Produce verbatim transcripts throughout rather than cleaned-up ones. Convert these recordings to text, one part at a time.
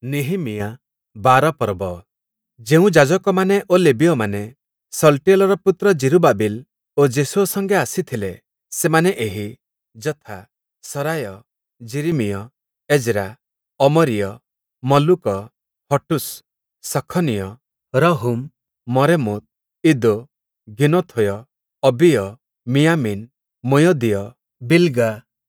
ନେହେମିୟା ବାର ପର୍ବ। ଯେଉଁ ଯାଜକମାନେ ଓ ଲେବୀୟମାନେ ସଲଟିଏଲର ପୁତ୍ର ଜିରୁବାବିଲ ଓ ଯେଶୁଅ ସଙ୍ଗେ ଆସିଥିଲେ, ସେମାନେ ଏହି ଯଥା ସରାୟ, ଯିରିମିୟ, ଏଜ୍ରା, ଅମରିୟ, ମଲ୍ଲୁକ, ହଟୁଷ, ସଖନିୟ, ରହୁମ, ମରେମୋତ, ଇଦୋ, ଗିନଥୋୟ, ଅବିୟ, ମିୟାମିନ, ମୋୟଦୀୟ, ବିଲଗା,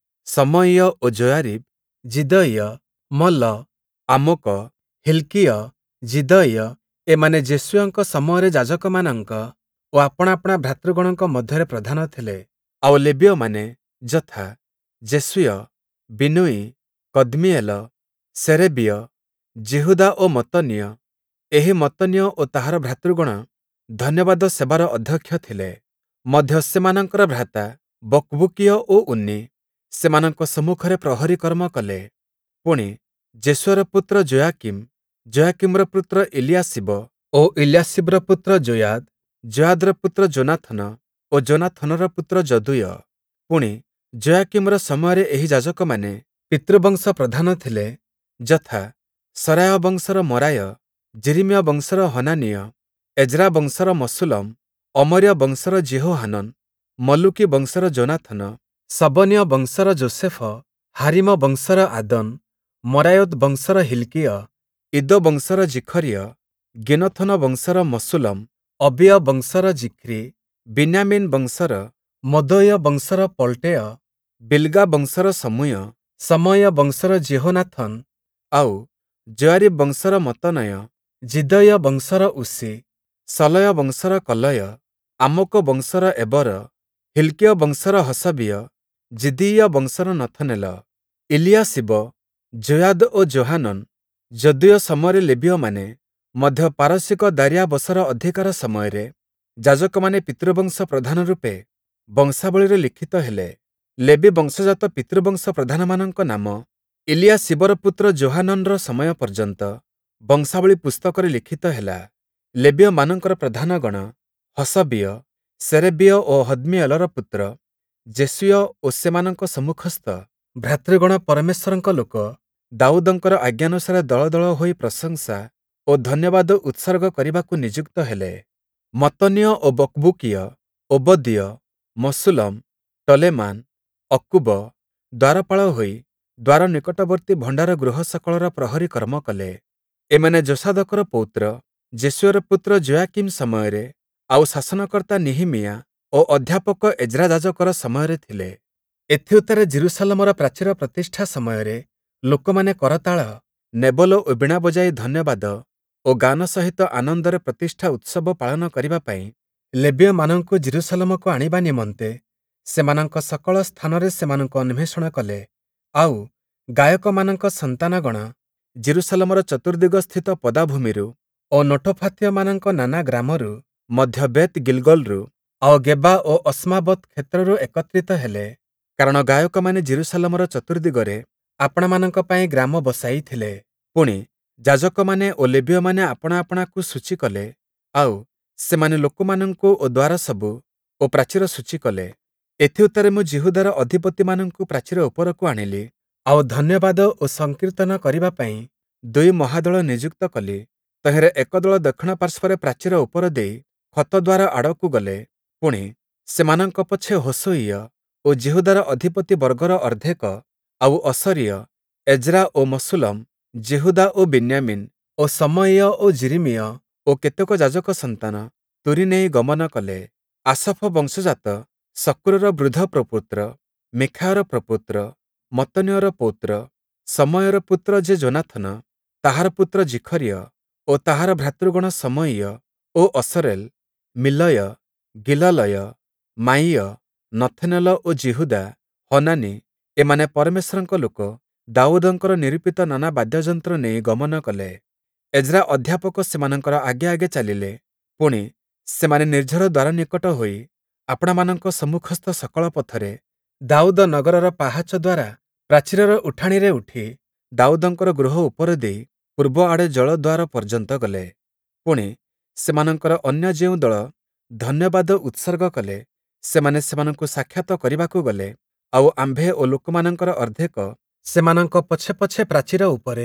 ସମଇୟ ଓ ଜୋୟାରିବ, ଜିଦୟ, ମଲ, ଆମୋକ, ହିଲକୀୟ, ଜିଦୟ ଏମାନେ ଯେଶୁଅଙ୍କ ସମୟରେ ଯାଜକମାନଙ୍କ ଓ ଆପଣା ଆପଣା ଭ୍ରାତୃଗଣଙ୍କ ମଧ୍ୟରେ ପ୍ରଧାନ ଥିଲେ। ଆଉ ଲେବୀୟମାନେ ଯଥା ଜେସୁୟ, ବିନୁଇ, କଦ୍ମିଏଲ, ସେରେବିୟ, ଜିହୁଦା ଓ ମତନୀୟ। ଏହି ମତନୀୟ ଓ ତାହାର ଭ୍ରାତୃଗଣ ଧନ୍ୟବାଦ ସେବାର ଅଧ୍ୟକ୍ଷ ଥିଲେ। ମଧ୍ୟ ସେମାନଙ୍କର ଭ୍ରାତା ବକ୍‌ବୁକିୟ ଓ ଉନ୍ନି ସେମାନଙ୍କ ସମ୍ମୁଖରେ ପ୍ରହରୀ କର୍ମ କଲେ। ପୁଣି ଯେଶୁଅର ପୁତ୍ର ଜୋୟାକିମ, ଜୋୟାକିମର ପୁତ୍ର ଇଲିଆସିବ ଓ ଇଲିଆସିବର ପୁତ୍ର ଜୋୟାଦ, ଜୋୟାଦର ପୁତ୍ର ଯୋନାଥନ ଓ ଯୋନାଥନର ପୁତ୍ର ଯଦୁୟ। ପୁଣି ଜୋୟାକିମର ସମୟରେ ଏହି ଯାଜକମାନେ ପିତୃବଂଶ ପ୍ରଧାନ ଥିଲେ, ଯଥା ସରାୟ ବଂଶର ମରାୟ, ଯିରିମିୟ ବଂଶର ହନାନିୟ, ଏଜ୍ରା ବଂଶର ମଶୁଲମ, ଅମର୍ୟ ବଂଶର ଜିହୋହାନନ, ମଲ୍ଲୁକି ବଂଶର ଯୋନାଥନ, ଶବନିୟ ବଂଶର ଯୋସେଫ, ହାରିମ ବଂଶର ଆଦନ, ମରାୟୋତ ବଂଶର ହିଲକୀୟ, ଇଦୋ ବଂଶର ଜିଖରିୟ, ଗିନଥୋନ ବଂଶର ମଶୁଲମ, ଅବିୟ ବଂଶର ଜିକ୍ରି, ବିନ୍ୟାମିନ ବଂଶର ମୋଦୟ ବଂଶର ପଲଟେୟ, ବିଲଗା ବଂଶର ସମୂୟ, ସମୟ ବଂଶର ଜିହୋନାଥନ, ଆଉ ଜୋୟାରିବ ବଂଶର ମତନୟ, ଜିଦୟ ବଂଶର ଉସି, ସଲୟ ବଂଶର କଲୟ, ଆମୋକ ବଂଶର ଏବର, ହିଲକୀୟ ବଂଶର ହସବିୟ, ଜିଦିୟ ବଂଶର ନଥନେଲ, ଇଲିଆସିବ, ଜୋୟାଦ ଓ ଯୋହାନନ। ଯଦୁୟ ସମୟରେ ଲେବୀୟମାନେ ମଧ୍ୟ ପାରସିକ ଦାରିଆବସର ଅଧିକାର ସମୟରେ ଯାଜକମାନେ ପିତୃବଂଶ ପ୍ରଧାନ ରୂପେ ବଂଶାବଳୀରେ ଲିଖିତ ହେଲେ। ଲେବୀ ବଂଶଜାତ ପିତୃବଂଶ ପ୍ରଧାନମାନଙ୍କ ନାମ ଇଲିଆସିବର ପୁତ୍ର ଯୋହାନନର ସମୟ ପର୍ଯ୍ୟନ୍ତ ବଂଶାବଳୀ ପୁସ୍ତକରେ ଲିଖିତ ହେଲା। ଲେବୀୟମାନଙ୍କର ପ୍ରଧାନଗଣ ହସବିୟ, ସେରେବିୟ ଓ ହଦ୍ମିଏଲର ପୁତ୍ର, ଜେସୁୟ ଓ ସେମାନଙ୍କ ସମ୍ମୁଖସ୍ଥ ଭ୍ରାତୃଗଣ ପରମେଶ୍ୱରଙ୍କ ଲୋକ ଦାଉଦଙ୍କର ଆଜ୍ଞାନୁସାରେ ଦଳ ଦଳ ହୋଇ ପ୍ରଶଂସା ଓ ଧନ୍ୟବାଦ ଉତ୍ସର୍ଗ କରିବାକୁ ନିଯୁକ୍ତ ହେଲେ। ମତନୀୟ ଓ ବକ୍‌ବୁକିୟ, ଓବଦୀୟ, ମଶୁଲମ, ଟଲେମାନ, ଅକ୍କୁବ ଦ୍ୱାରପାଳ ହୋଇ ଦ୍ୱାର ନିକଟବର୍ତ୍ତୀ ଭଣ୍ଡାର ଗୃହ ସକଳର ପ୍ରହରୀ କର୍ମ କଲେ। ଏମାନେ ଯୋଶାଦକର ପୌତ୍ର ଯେଶୁଅର ପୁତ୍ର ଜୋୟାକିମ ସମୟରେ ଆଉ ଶାସନକର୍ତ୍ତା ନିହିମିୟା ଓ ଅଧ୍ୟାପକ ଏଜ୍ରା ଯାଜକର ସମୟରେ ଥିଲେ। ଏଥିଉତ୍ତାରେ ଜିରୁସାଲମର ପ୍ରାଚୀର ପ୍ରତିଷ୍ଠା ସମୟରେ ଲୋକମାନେ କରତାଳ, ନେବଲ ଓ ବୀଣା ବଜାଇ ଧନ୍ୟବାଦ ଓ ଗାନ ସହିତ ଆନନ୍ଦରେ ପ୍ରତିଷ୍ଠା ଉତ୍ସବ ପାଳନ କରିବା ପାଇଁ ଲେବୀୟମାନଙ୍କୁ ଜିରୁସାଲମକୁ ଆଣିବା ନିମନ୍ତେ ସେମାନଙ୍କ ସକଳ ସ୍ଥାନରେ ସେମାନଙ୍କୁ ଅନ୍ୱେଷଣ କଲେ। ଆଉ ଗାୟକମାନଙ୍କ ସନ୍ତାନଗଣ ଜିରୁସାଲମର ଚତୁର୍ଦ୍ଦିଗସ୍ଥିତ ପଦାଭୂମିରୁ ଓ ନୋଟଫାତୀୟମାନଙ୍କ ନାନା ଗ୍ରାମରୁ ମଧ୍ୟ ବେତ୍ ଗିଲଗଲରୁ ଆଉ ଗେବା ଓ ଅସ୍ମାବତ କ୍ଷେତ୍ରରୁ ଏକତ୍ରିତ ହେଲେ, କାରଣ ଗାୟକମାନେ ଜିରୁସାଲମର ଚତୁର୍ଦ୍ଦିଗରେ ଆପଣାମାନଙ୍କ ପାଇଁ ଗ୍ରାମ ବସାଇଥିଲେ। ପୁଣି ଯାଜକମାନେ ଓ ଲେବୀୟମାନେ ଆପଣା ଆପଣାକୁ ଶୁଚି କଲେ, ଆଉ ସେମାନେ ଲୋକମାନଙ୍କୁ ଓ ଦ୍ୱାର ସବୁ ଓ ପ୍ରାଚୀର ଶୁଚି କଲେ। ଏଥିଉତ୍ତାରେ ମୁଁ ଜିହୁଦାର ଅଧିପତିମାନଙ୍କୁ ପ୍ରାଚୀର ଉପରକୁ ଆଣିଲି, ଆଉ ଧନ୍ୟବାଦ ଓ ସଂକୀର୍ତ୍ତନ କରିବା ପାଇଁ ଦୁଇ ମହାଦଳ ନିଯୁକ୍ତ କଲି। ତହିଁରେ ଏକ ଦଳ ଦକ୍ଷିଣ ପାର୍ଶ୍ୱରେ ପ୍ରାଚୀର ଉପର ଦେଇ ଖତଦ୍ୱାର ଆଡ଼କୁ ଗଲେ। ପୁଣି ସେମାନଙ୍କ ପଛେ ହୋଶୋଇୟ ଓ ଜିହୁଦାର ଅଧିପତି ବର୍ଗର ଅର୍ଦ୍ଧେକ, ଆଉ ଅସରୀୟ, ଏଜ୍ରା ଓ ମଶୁଲମ, ଜିହୁଦା ଓ ବିନ୍ୟାମିନ ଓ ସମଇୟ ଓ ଯିରିମିୟ ଓ କେତେକ ଯାଜକ ସନ୍ତାନ ତୁରୀ ନେଇ ଗମନ କଲେ। ଆସଫ ବଂଶଜାତ ସକୁରର ବୃଦ୍ଧ ପ୍ରପୌତ୍ର, ମିଖାୟର ପ୍ରପୌତ୍ର, ମତନୀୟର ପୌତ୍ର, ସମୟର ପୁତ୍ର ଯେ ଯୋନାଥନ, ତାହାର ପୁତ୍ର ଜିଖରିୟ ଓ ତାହାର ଭ୍ରାତୃଗଣ ସମଇୟ ଓ ଅସରେଲ, ମିଲୟ, ଗିଲଲୟ, ମାଇୟ, ନଥନେଲ ଓ ଜିହୁଦା, ହନାନି ଏମାନେ ପରମେଶ୍ୱରଙ୍କ ଲୋକ ଦାଉଦଙ୍କର ନିରୂପିତ ନାନା ବାଦ୍ୟଯନ୍ତ୍ର ନେଇ ଗମନ କଲେ। ଏଜ୍ରା ଅଧ୍ୟାପକ ସେମାନଙ୍କର ଆଗେ ଆଗେ ଚାଲିଲେ। ପୁଣି ସେମାନେ ନିର୍ଝର ଦ୍ୱାର ନିକଟ ହୋଇ ଆପଣାମାନଙ୍କ ସମ୍ମୁଖସ୍ଥ ସକଳ ପଥରେ ଦାଉଦ ନଗରର ପାହାଚ ଦ୍ୱାରା ପ୍ରାଚୀରର ଉଠାଣିରେ ଉଠି ଦାଉଦଙ୍କର ଗୃହ ଉପର ଦେଇ ପୂର୍ବ ଆଡ଼େ ଜଳଦ୍ୱାର ପର୍ଯ୍ୟନ୍ତ ଗଲେ। ପୁଣି ସେମାନଙ୍କର ଅନ୍ୟ ଯେଉଁ ଦଳ ଧନ୍ୟବାଦ ଉତ୍ସର୍ଗ କଲେ, ସେମାନେ ସେମାନଙ୍କୁ ସାକ୍ଷାତ କରିବାକୁ ଗଲେ, ଆଉ ଆମ୍ଭେ ଓ ଲୋକମାନଙ୍କର ଅର୍ଦ୍ଧେକ ସେମାନଙ୍କ ପଛେ ପଛେ ପ୍ରାଚୀର ଉପରେ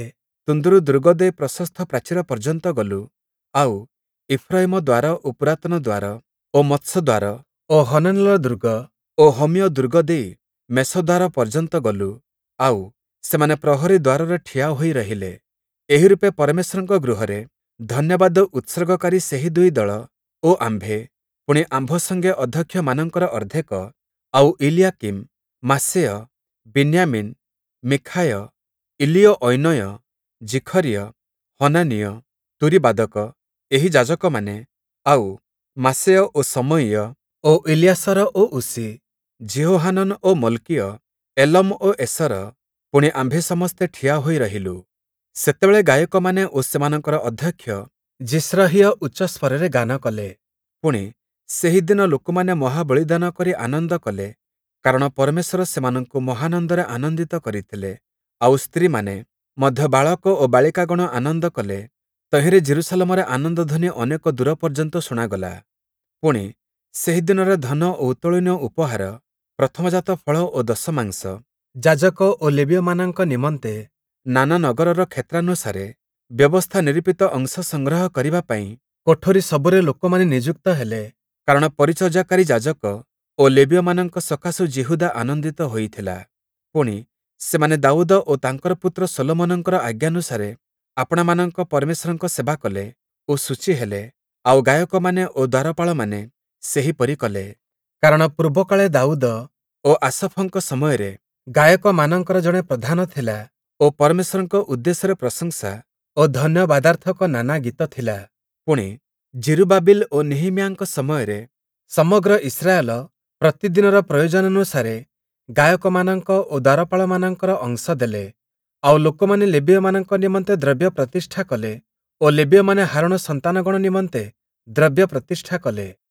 ତୁନ୍ଦୁରୁ ଦୁର୍ଗ ଦେଇ ପ୍ରଶସ୍ତ ପ୍ରାଚୀର ପର୍ଯ୍ୟନ୍ତ ଗଲୁ, ଆଉ ଇଫ୍ରାଇମ ଦ୍ୱାର ଓ ପୁରାତନ ଦ୍ୱାର ଓ ମତ୍ସ୍ୟ ଦ୍ୱାର ଓ ହନନେଲ ଦୁର୍ଗ ଓ ହମିୟ ଦୁର୍ଗ ଦେଇ ମେଷଦ୍ୱାର ପର୍ଯ୍ୟନ୍ତ ଗଲୁ, ଆଉ ସେମାନେ ପ୍ରହରୀ ଦ୍ୱାରରେ ଠିଆ ହୋଇ ରହିଲେ। ଏହି ରୂପେ ପରମେଶ୍ୱରଙ୍କ ଗୃହରେ ଧନ୍ୟବାଦ ଉତ୍ସର୍ଗକାରୀ ସେହି ଦୁଇ ଦଳ ଓ ଆମ୍ଭେ, ପୁଣି ଆମ୍ଭ ସଙ୍ଗେ ଅଧ୍ୟକ୍ଷମାନଙ୍କର ଅର୍ଦ୍ଧେକ, ଆଉ ଇଲିଆକିମ, ମାସେୟ, ବିନ୍ୟାମିନ, ମିଖାୟ, ଇଲିୟଓୈନୟ, ଜିଖରିୟ, ହନାନିୟ, ତୁରୀବାଦକ, ଏହି ଯାଜକମାନେ, ଆଉ ମାସେୟ ଓ ସମଇୟ ଓ ଇଲ୍ୟାସର ଓ ଉସି, ଜିହୋହାନନ ଓ ମଲ୍କିୟ, ଏଲମ ଓ ଏସର, ପୁଣି ଆମ୍ଭେ ସମସ୍ତେ ଠିଆ ହୋଇ ରହିଲୁ। ସେତେବେଳେ ଗାୟକମାନେ ଓ ସେମାନଙ୍କର ଅଧ୍ୟକ୍ଷ ଜିସ୍ରହୀୟ ଉଚ୍ଚ ସ୍ୱରରେ ଗାନ କଲେ। ପୁଣି ସେହିଦିନ ଲୋକମାନେ ମହାବଳିଦାନ କରି ଆନନ୍ଦ କଲେ, କାରଣ ପରମେଶ୍ୱର ସେମାନଙ୍କୁ ମହାନନ୍ଦରେ ଆନନ୍ଦିତ କରିଥିଲେ। ଆଉ ସ୍ତ୍ରୀମାନେ ମଧ୍ୟ ବାଳକ ଓ ବାଳିକାଗଣ ଆନନ୍ଦ କଲେ। ତହିଁରେ ଜେରୁସାଲେମରେ ଆନନ୍ଦଧ୍ୱନି ଅନେକ ଦୂର ପର୍ଯ୍ୟନ୍ତ ଶୁଣାଗଲା। ପୁଣି ସେହିଦିନରେ ଧନ ଓ ଉତ୍ତୋଳନୀୟ ଉପହାର, ପ୍ରଥମଜାତ ଫଳ ଓ ଦଶମାଂଶ, ଯାଜକ ଓ ଲେବୀୟମାନଙ୍କ ନିମନ୍ତେ ନାନା ନଗରର କ୍ଷେତ୍ରାନୁସାରେ ବ୍ୟବସ୍ଥା ନିରୂପିତ ଅଂଶ ସଂଗ୍ରହ କରିବା ପାଇଁ କୋଠରୀ ସବୁରେ ଲୋକମାନେ ନିଯୁକ୍ତ ହେଲେ, କାରଣ ପରିଚର୍ଯ୍ୟାକାରୀ ଯାଜକ ଓ ଲେବୀୟମାନଙ୍କ ସକାଶୁ ଯିହୁଦା ଆନନ୍ଦିତ ହୋଇଥିଲା। ପୁଣି ସେମାନେ ଦାଉଦ ଓ ତାଙ୍କର ପୁତ୍ର ସୋଲୋମନଙ୍କର ଆଜ୍ଞାନୁସାରେ ଆପଣାମାନଙ୍କ ପରମେଶ୍ୱରଙ୍କ ସେବା କଲେ ଓ ସୂଚୀ ହେଲେ, ଆଉ ଗାୟକମାନେ ଓ ଦ୍ୱାରପାଳମାନେ ସେହିପରି କଲେ। କାରଣ ପୂର୍ବକାଳେ ଦାଉଦ ଓ ଆସଫଙ୍କ ସମୟରେ ଗାୟକମାନଙ୍କର ଜଣେ ପ୍ରଧାନ ଥିଲା ଓ ପରମେଶ୍ୱରଙ୍କ ଉଦ୍ଦେଶ୍ୟରେ ପ୍ରଶଂସା ଓ ଧନ୍ୟବାଦାର୍ଥକ ନାନା ଗୀତ ଥିଲା। ପୁଣି ଜିରୁବାବିଲ ଓ ନେହିମିୟାଙ୍କ ସମୟରେ ସମଗ୍ର ଇସ୍ରାଏଲ ପ୍ରତିଦିନର ପ୍ରୟୋଜନାନୁସାରେ ଗାୟକମାନଙ୍କ ଓ ଦ୍ୱାରପାଳମାନଙ୍କର ଅଂଶ ଦେଲେ, ଆଉ ଲୋକମାନେ ଲେବୀୟମାନଙ୍କ ନିମନ୍ତେ ଦ୍ରବ୍ୟ ପ୍ରତିଷ୍ଠା କଲେ ଓ ଲେବୀୟମାନେ ହାରଣ ସନ୍ତାନଗଣ ନିମନ୍ତେ ଦ୍ରବ୍ୟ ପ୍ରତିଷ୍ଠା କଲେ।